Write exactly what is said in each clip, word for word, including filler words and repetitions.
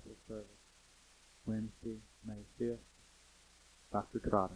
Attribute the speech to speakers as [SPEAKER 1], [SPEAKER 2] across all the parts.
[SPEAKER 1] Gospel service, Wednesday, May fifth. Doctor Trotter.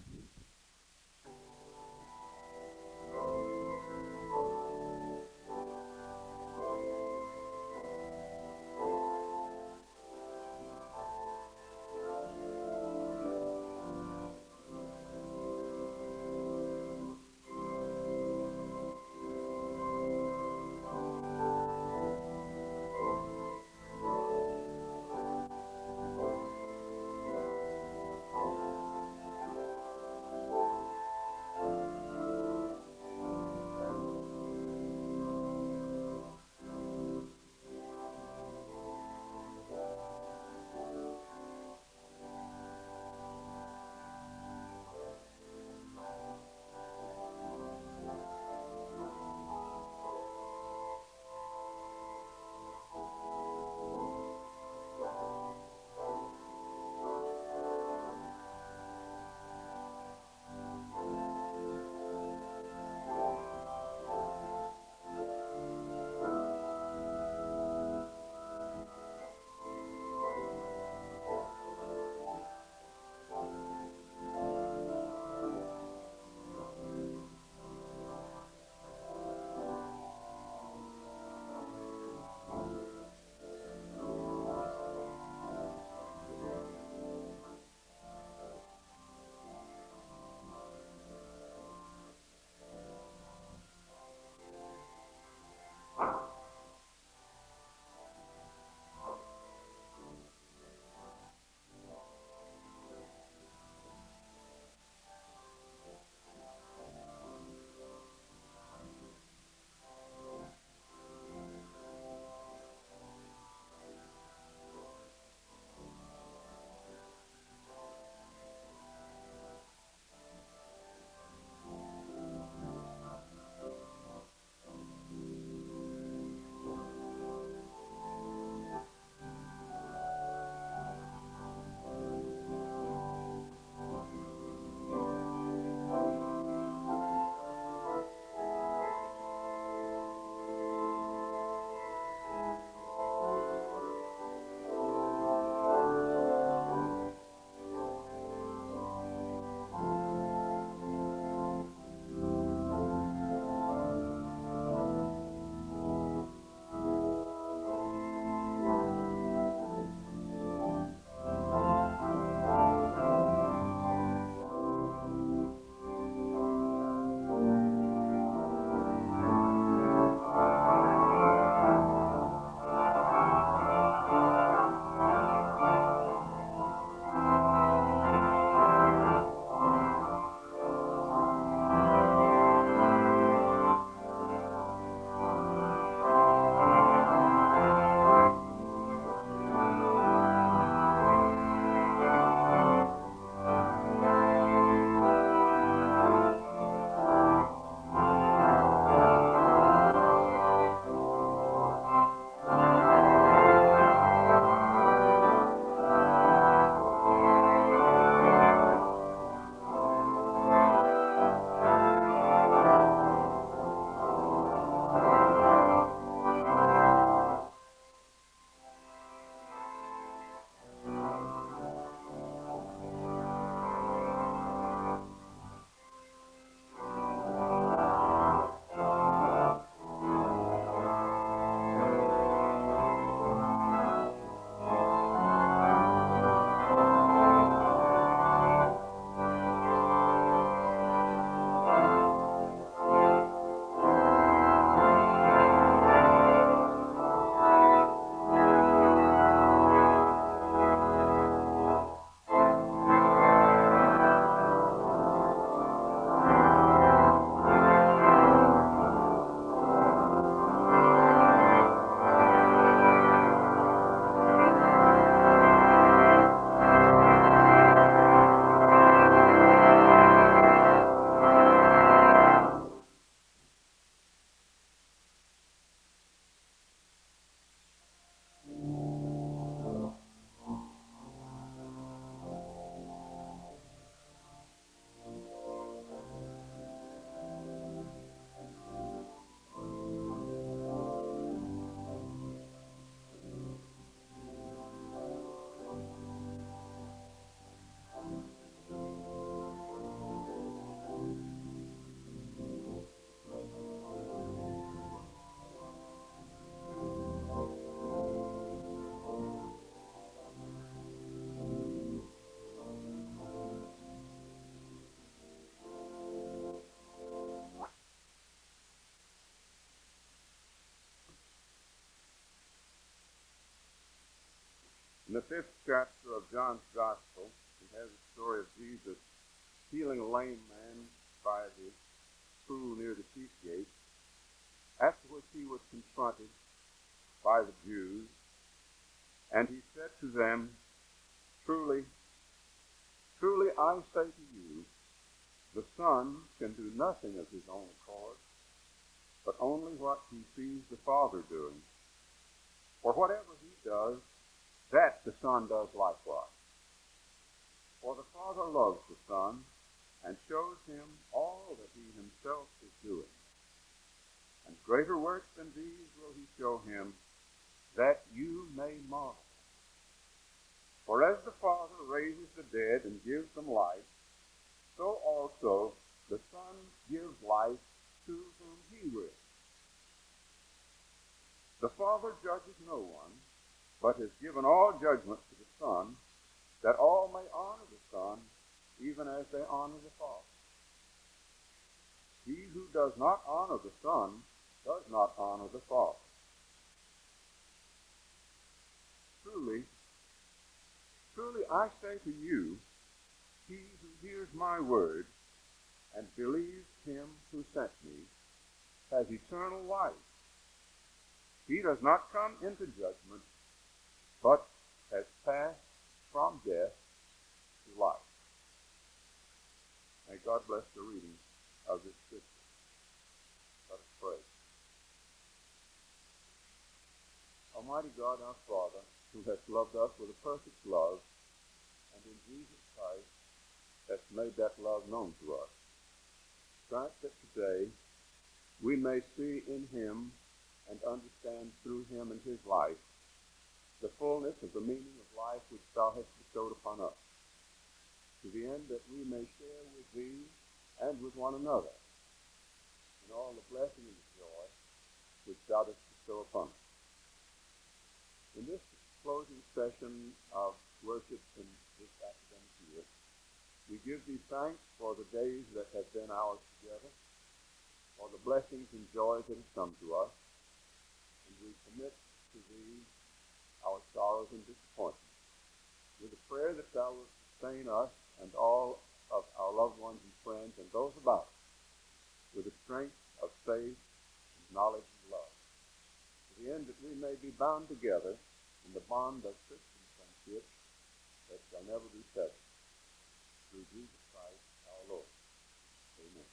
[SPEAKER 2] In the fifth chapter of John's Gospel, we have the story of Jesus healing a lame man by the pool near the sheep gate, after which he was confronted by the Jews, and he said to them, Truly, truly I say to you, the Son can do nothing of his own accord, but only what he sees the Father doing. For whatever he does, that the Son does likewise. For the Father loves the Son, and shows him all that he himself is doing. And greater works than these will he show him, that you may marvel. For as the Father raises the dead and gives them life, so also the Son gives life to whom he will. The Father judges no one, but has given all judgment to the Son, that all may honor the Son, even as they honor the Father. He who does not honor the Son does not honor the Father. Truly, truly I say to you, he who hears my word and believes him who sent me has eternal life. He does not come into judgment, but has passed from death to life. May God bless the reading of this scripture. Let us pray. Almighty God, our Father, who hast loved us with a perfect love, and in Jesus Christ hast made that love known to us, grant that today we may see in him and understand through him and his life the fullness of the meaning of life which thou hast bestowed upon us, to the end that we may share with thee and with one another in all the blessing and the joy which thou dost bestow upon us. In this closing session of worship in this academic year, we give thee thanks for the days that have been ours together, for the blessings and joys that have come to us, and we commit to thee our sorrows and disappointments, with a prayer that thou wilt sustain us and all of our loved ones and friends and those about us with the strength of faith, and knowledge, and love, to the end that we may be bound together in the bond of Christian friendship that shall never be severed. Through Jesus Christ our Lord. Amen.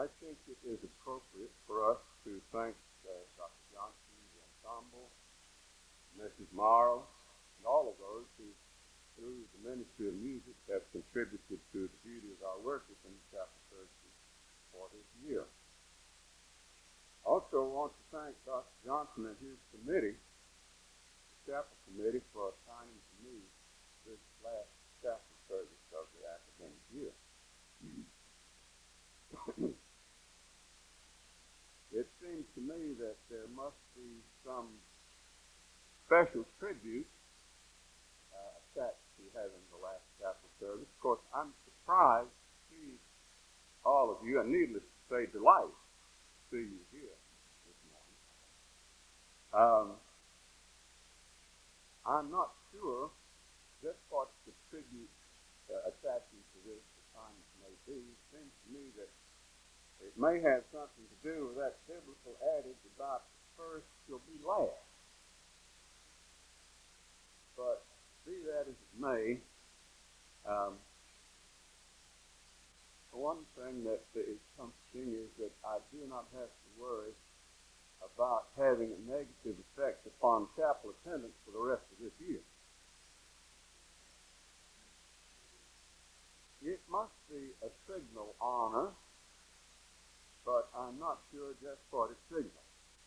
[SPEAKER 2] I think it is appropriate for us to thank uh, Doctor Johnson, the ensemble, Missus Morrow, and all of those who, through the Ministry of Music, have contributed to the beauty of our worship in the chapel services for this year. Also want to thank Doctor Johnson and his committee, the chapel committee, for assigning to me this last chapel service of the academic year. It seems to me that there must be some special tribute uh, attached to having the last chapel service. Of course, I'm surprised to see all of you, and needless to say, delighted to see you here this morning. Um, I'm not sure just what the tribute uh, attaching to this assignment may be. It seems to me that it may have something to do with that biblical adage about the first shall be last. But be that as it may, um, one thing that is comforting is that I do not have to worry about having a negative effect upon chapel attendance for the rest of this year. It must be a signal honor, but I'm not sure just what it signals.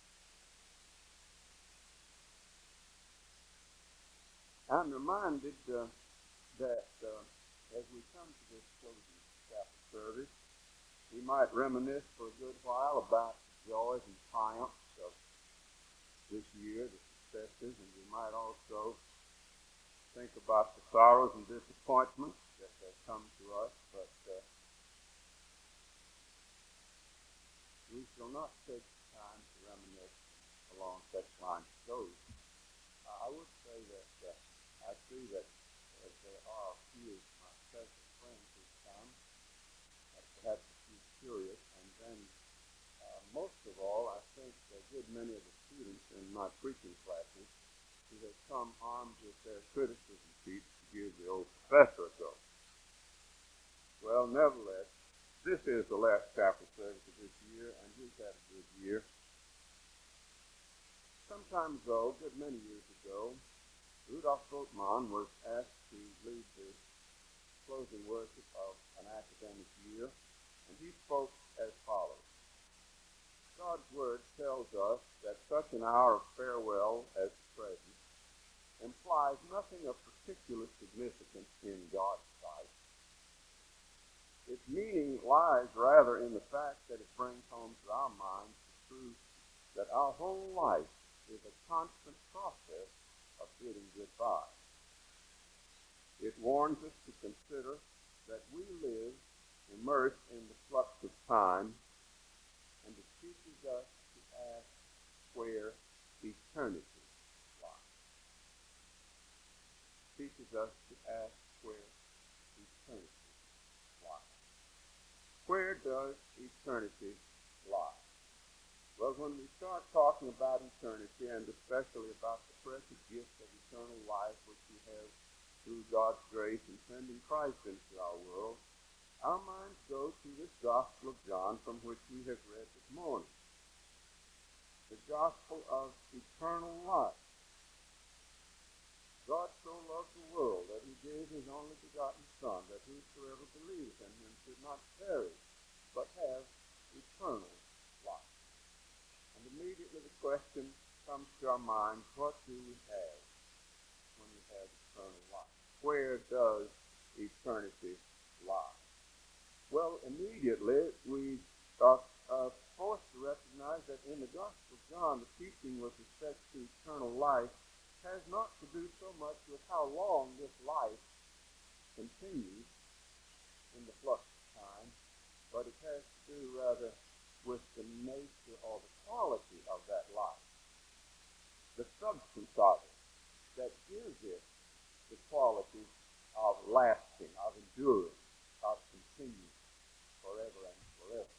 [SPEAKER 2] I'm reminded uh, that uh, as we come to this closing chapel service, we might reminisce for a good while about the joys and triumphs of this year, the successes, and we might also think about the sorrows and disappointments that have come to us, but uh, we shall not take time to reminisce along such lines as those. Uh, I would say that uh, I see that uh, there are a few of my special friends who come, uh, perhaps a few curious, and then uh, most of all, I think a good many of the students in my preaching classes who have come armed with their criticism sheets to give the old professor a go. Well, nevertheless, this is the last chapel service of this year, and we've had a good year. Some time ago, a good many years ago, Rudolf Bultmann was asked to lead the closing worship of an academic year, and he spoke as follows. God's Word tells us that such an hour of farewell as the present implies nothing of particular significance in God's sight. Its meaning lies rather in the fact that it brings home to our minds the truth that our whole life is a constant process of bidding goodbye. It warns us to consider that we live immersed in the flux of time, and it teaches us to ask where eternity lies. It teaches us to ask where eternity lies. Where does eternity lie? Well, when we start talking about eternity, and especially about the precious gift of eternal life which we have through God's grace in sending Christ into our world, our minds go to this Gospel of John from which we have read this morning. The Gospel of eternal life. God so loved the world that he gave his only begotten Son, that whosoever believes in him should not perish, but have eternal life. And immediately the question comes to our minds, what do we have when we have eternal life? Where does eternity lie? Well, immediately we are uh, forced to recognize that in the Gospel of John, the teaching with respect to eternal life has not to do so much with how long this life continues in the flux of time, but it has to do rather with the nature or the quality of that life, the substance of it that gives it the quality of lasting, of enduring, of continuing forever and forever.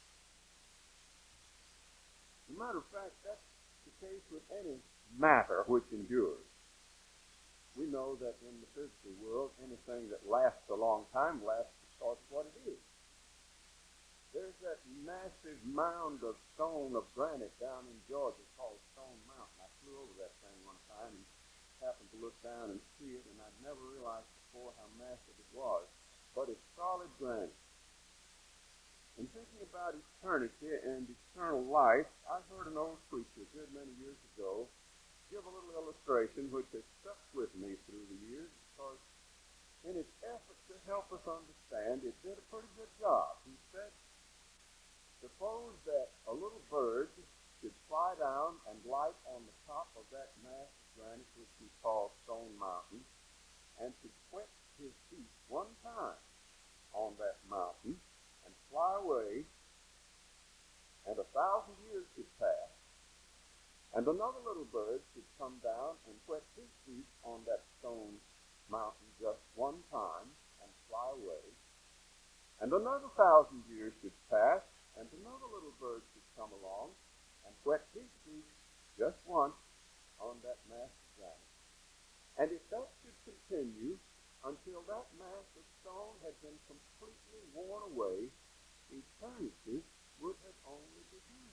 [SPEAKER 2] As a matter of fact, that's the case with any matter which endures. We know that in the physical world, anything that lasts a long time lasts because of what it is. There's that massive mound of stone, of granite down in Georgia called Stone Mountain. I flew over that thing one time and happened to look down and see it, and I'd never realized before how massive it was. But it's solid granite. In thinking about eternity and eternal life, I heard an old preacher a good many years ago give a little illustration which has stuck with me through the years because in its effort to help us understand, it did a pretty good job. He said, suppose that a little bird should fly down and light on the top of that mass of granite which we call Stone Mountain and should quench his beak one time on that mountain and fly away, and a thousand years should pass, and another little bird should come down and wet his beak on that stone mountain just one time and fly away, and another thousand years should pass, and another little bird should come along and wet his beak just once on that mass of granite. And if that should continue until that mass of stone had been completely worn away, eternity would have only begun.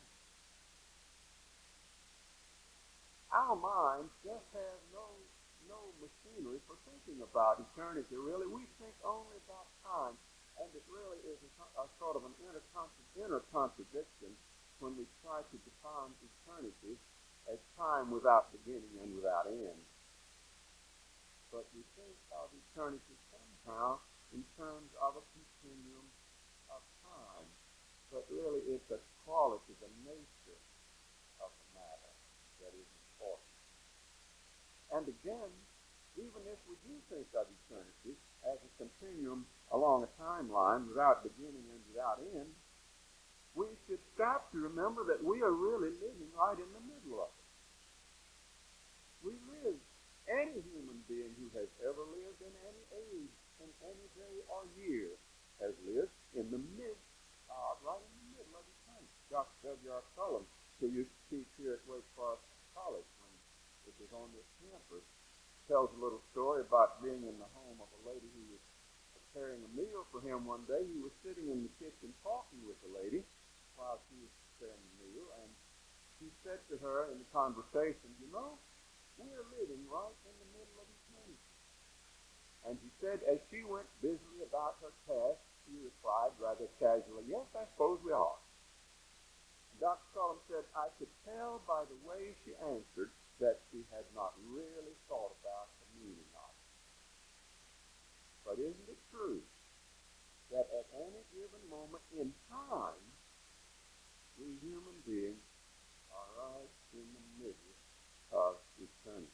[SPEAKER 2] Our minds just have no, no machinery for thinking about eternity, really. We think only about time, and it really is a, a sort of an inner, inner contradiction when we try to define eternity as time without beginning and without end. But we think of eternity somehow in terms of a continuum of time. But really it's a quality, the nature of the matter that is important. And again, even if we do think of eternity as a continuum along a timeline without beginning and without end, we should stop to remember that we are really living right in the middle of it. We live. Any human being who has ever lived in any age, in any day or year, has lived in the midst of, right in the middle of eternity. Doctor W R Cullum, who used to teach here at Wake Forest College when it was on this campus, tells a little story about being in the home of a lady who was preparing a meal for him one day. He was sitting in the kitchen talking with the lady while she was preparing the meal, and he said to her in the conversation, you know, we are living right in the middle of eternity. And he said, as she went busily about her task, she replied rather casually, yes, I suppose we are. And Doctor Cullum said, I could tell by the way she answered that she had not really thought about the meaning of it. But isn't it true that at any given moment in time, we human beings are right in the middle of eternity?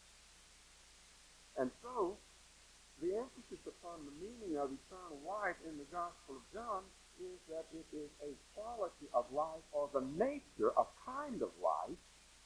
[SPEAKER 2] And so, the emphasis upon the meaning of eternal life in the Gospel of John is that it is a quality of life or the nature, a kind of life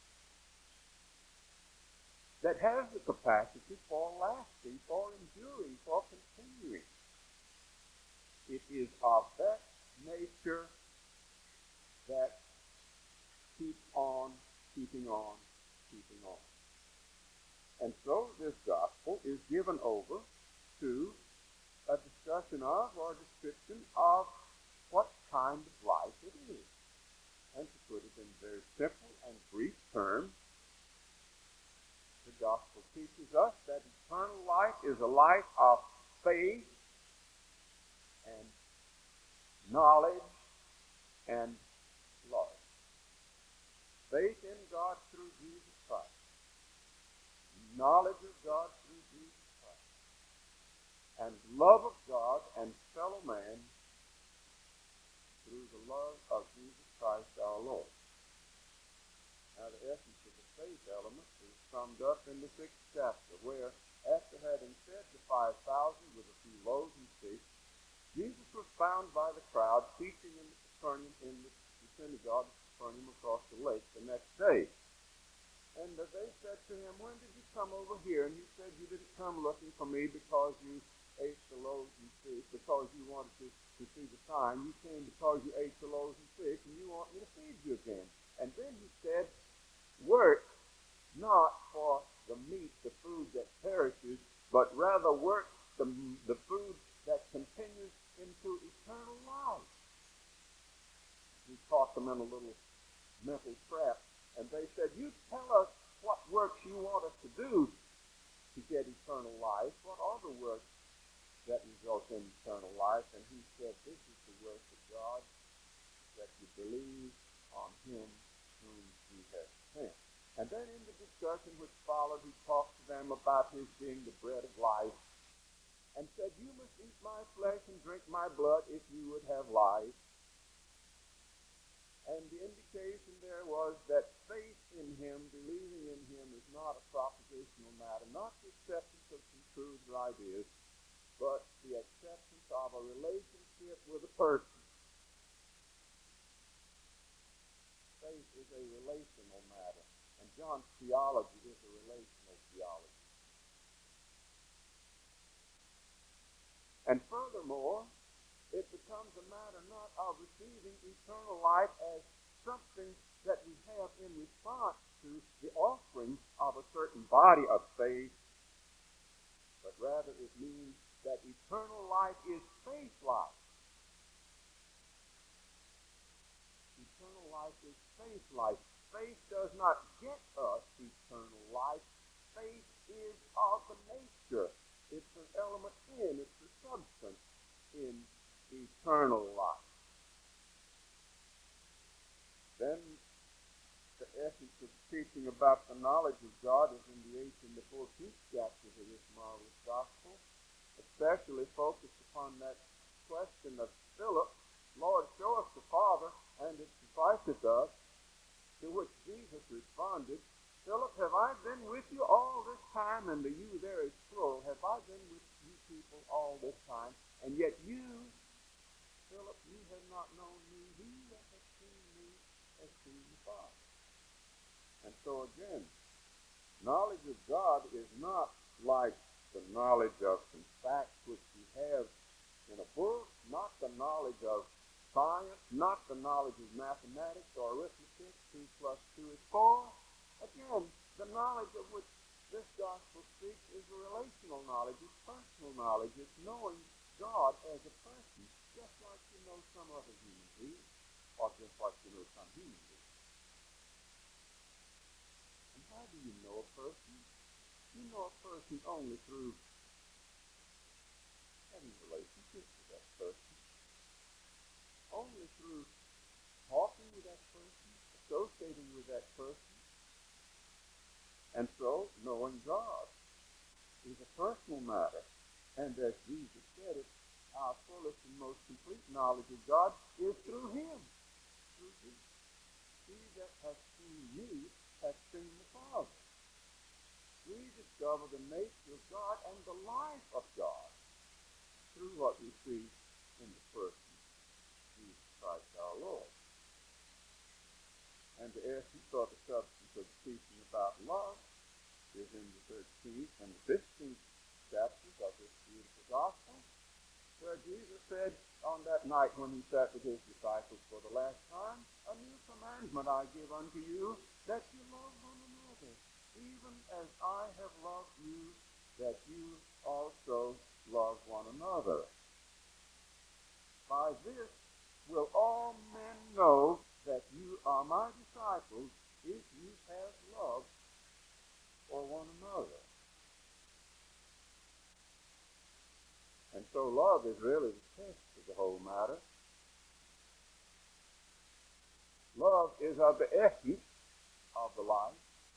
[SPEAKER 2] that has the capacity for lasting, for enduring, for continuing. It is of that nature that keeps on, keeping on, keeping on. And so this gospel is given over to a discussion of or a description of what kind of life it is. And to put it in very simple and brief terms, the gospel teaches us that eternal life is a life of faith and knowledge and love. Faith in God through Jesus Christ. Knowledge of God through Jesus Christ. And love of God and fellow man through the love of Jesus Christ our Lord. Now the essence of the faith element is summed up in the sixth chapter, where after having fed the five thousand with a few loaves and fish, Jesus was found by the crowd teaching in the Capernaum, in the synagogue of Capernaum across the lake the next day. And uh, they said to him, when did you come over here? And he said, you didn't come looking for me because you ate the loaves and fish, because you wanted to, to see the sign. You came because you ate the loaves and fish, and you want me to feed you again. And then he said, work not for the meat, the food that perishes, but rather work the, the food that continues into eternal life. caught them in a little mental trap, and they said, you tell us what works you want us to do to get eternal life. What are the works that result in eternal life? And he said, this is the work of God, that you believe on him whom he has sent. And then in the discussion which followed, he talked to them about his being the bread of life, and said, you must eat my flesh and drink my blood if you would have life. And the indication there was that faith in him, believing in him, is not a propositional matter, not the acceptance of some truths or ideas, but the acceptance of a relationship with a person. Faith is a relational matter, and John's theology is a relational theology. And furthermore, it becomes a matter not of receiving eternal life as something that we have in response to the offering of a certain body of faith, but rather it means that eternal life is faith life. Eternal life is faith life. Faith does not get us eternal life. Faith is of the nature. It's an element in, it's a substance in eternal life. Then the essence of teaching about the knowledge of God is in the eighth and the fourteenth chapters of this marvelous gospel, especially focused upon that question of Philip, Lord, show us the Father, and it sufficeth us, to which Jesus responded, Philip, have I been with you all this time? And the you there is plural. Have I been with you people all this time? And yet you, Philip, you have not known me. He that has seen me has seen the Father. And so again, knowledge of God is not like the knowledge of some facts which you have in a book, not the knowledge of science, not the knowledge of mathematics or arithmetic. Two plus two is four. Again, the knowledge of which this gospel speaks is a relational knowledge. It's personal knowledge. It's knowing God as a person, just like you know some other human being, or just like you know some human being. And how do you know a person? You know a person only through having relationships with that person. Only through talking with that person, associating with that person. And so, knowing God is a personal matter. And as Jesus said it, our fullest and most complete knowledge of God is through him, through Jesus. He that has seen me has seen the Father. We discover the nature of God and the life of God through what we see in the person of Jesus Christ our Lord. And the essence or the substance of the teaching about love is in the thirteenth and the fifteenth chapters of this beautiful gospel, where Jesus said on that night when he sat with his disciples for the last time, a new commandment I give unto you, that you love one another, even as I have loved you, that you also love one another. By this will all men know that you are my disciples, if you have love for one another. And so love is really the test of the whole matter. Love is of the essence of the life.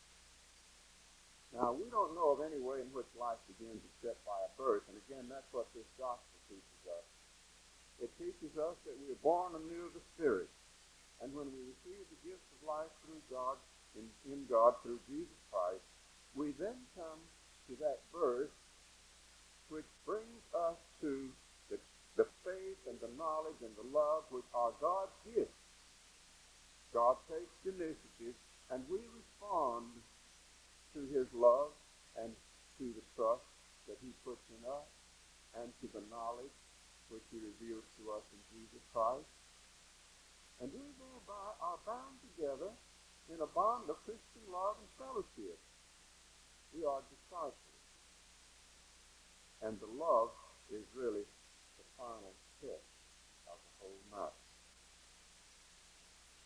[SPEAKER 2] Now, we don't know of any way in which life begins except by a birth, and again, that's what this gospel teaches us. It teaches us that we are born anew of the Spirit, and when we receive the gift of life through God, in, in God, through Jesus Christ, we then come to that birth which brings us to the, the faith and the knowledge and the love which are God's gifts. God takes the initiative, and we respond to his love and to the trust that he puts in us and to the knowledge which he reveals to us in Jesus Christ. And we thereby are bound together in a bond of Christian love and fellowship. We are disciples. And the love is really the final test of the whole matter.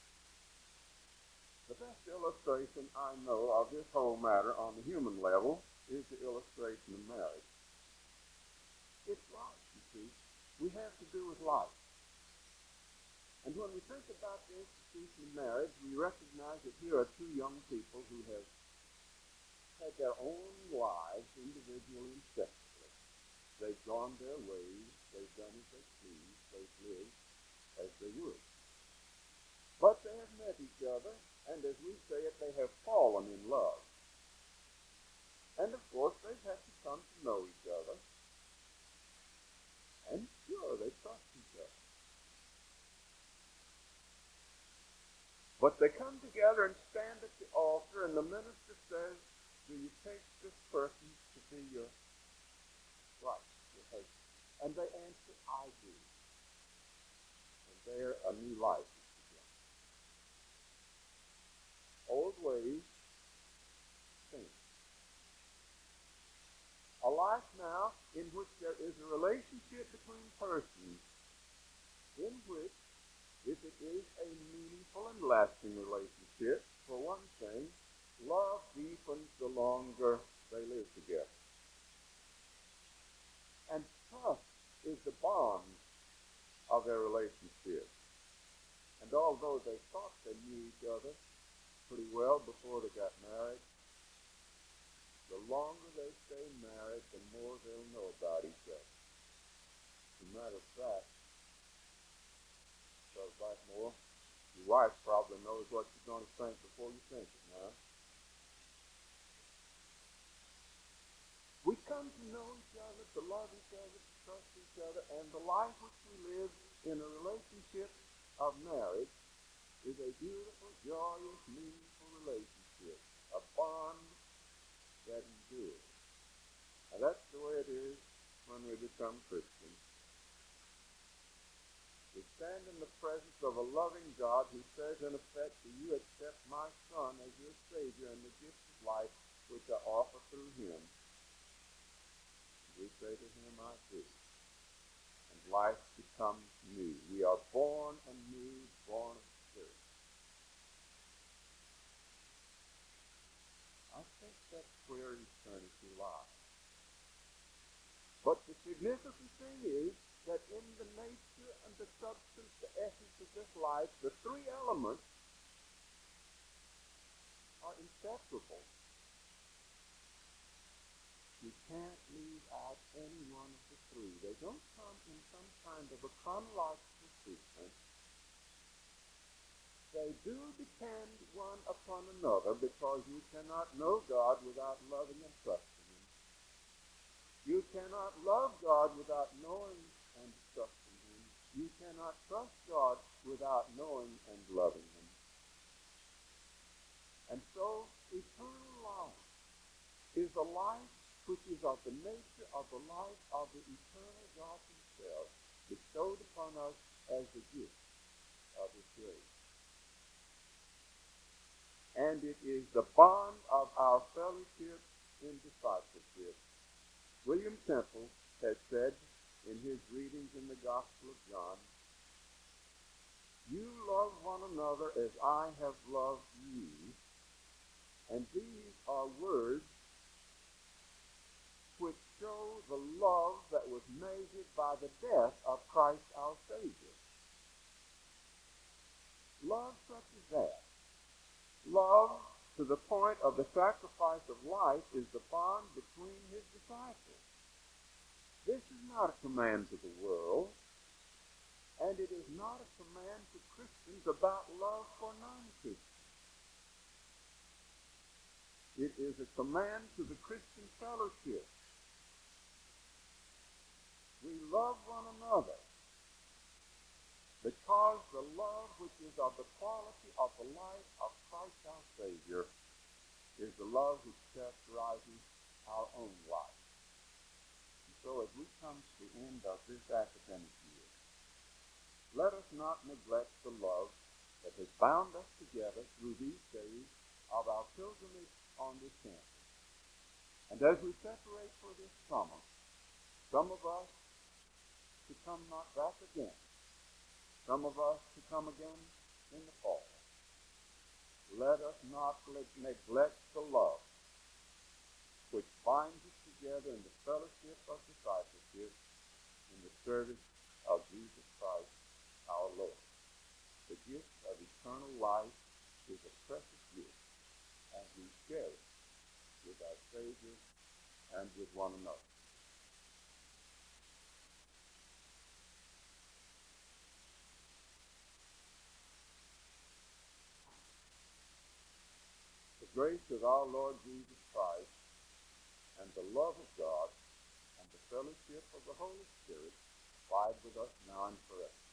[SPEAKER 2] illustration I know of this whole matter on the human level is the illustration of marriage. It's life, you see. We have to do with life. And when we think about the institution of marriage, we recognize that here are two young people who have had their own lives individually and separately. They've gone their ways. They've done as they please. They've lived as they would. But they have met each other, and as we say it, they have fallen in love. And of course, they've had to come to know each other. And sure, they trust each other. But they come together and stand at the altar, and the minister says, do you take this person to be your wife, your husband? And they answer, I do. And there a new life is begun. Old ways change. A life now in which there is a relationship between persons, in which, if it is a meaningful and lasting relationship, for one thing, love deepens the longer they live together. And trust is the bond of their relationship. And although they thought they knew each other pretty well before they got married, the longer they stay married, the more they'll know about each other. As a matter of fact, Brother Blackmore, your wife probably knows what you're going to think before you think it now. We come to know each other, to love each other, to trust each other, and the life which we live in a relationship of marriage is a beautiful, joyous, meaningful relationship, a bond that endures. And that's the way it is when we become Christians. We stand in the presence of a loving God who says, in effect, do you accept my Son as your Savior and the gift of life which I offer through him? We say to him, I do. And life becomes new. We are born anew, born of the Spirit. I think that's where eternity lies. But the significant thing is that in the nature and the substance, the essence of this life, the three elements are inseparable. You can't leave out any one of the three. They don't come in some kind of a chronological sequence. They do depend one upon another because you cannot know God without loving and trusting him. You cannot love God without knowing and trusting him. You cannot trust God without knowing and loving him. And so, eternal life is a life which is of the nature of the life of the eternal God himself, bestowed upon us as the gift of his grace. And it is the bond of our fellowship in discipleship. William Temple has said in his readings in the Gospel of John, you love one another as I have loved you, and these are words which show the love that was measured by the death of Christ our Savior. Love such as that, love to the point of the sacrifice of life, is the bond between his disciples. This is not a command to the world, and it is not a command to Christians about love for non-Christians. It is a command to the Christian fellowship. We love one another because the love which is of the quality of the life of Christ our Savior is the love which characterizes our own life. And so as we come to the end of this academic year, let us not neglect the love that has bound us together through these days of our pilgrimage on this campus. And as we separate for this summer, some of us to come not back again, some of us to come again in the fall. let us not neglect the love which binds us together in the fellowship of discipleship in the service of Jesus Christ our Lord. The gift of eternal life is a precious gift, and we share it with our Savior and with one another. The grace of our Lord Jesus Christ and the love of God and the fellowship of the Holy Spirit abide with us now and forever.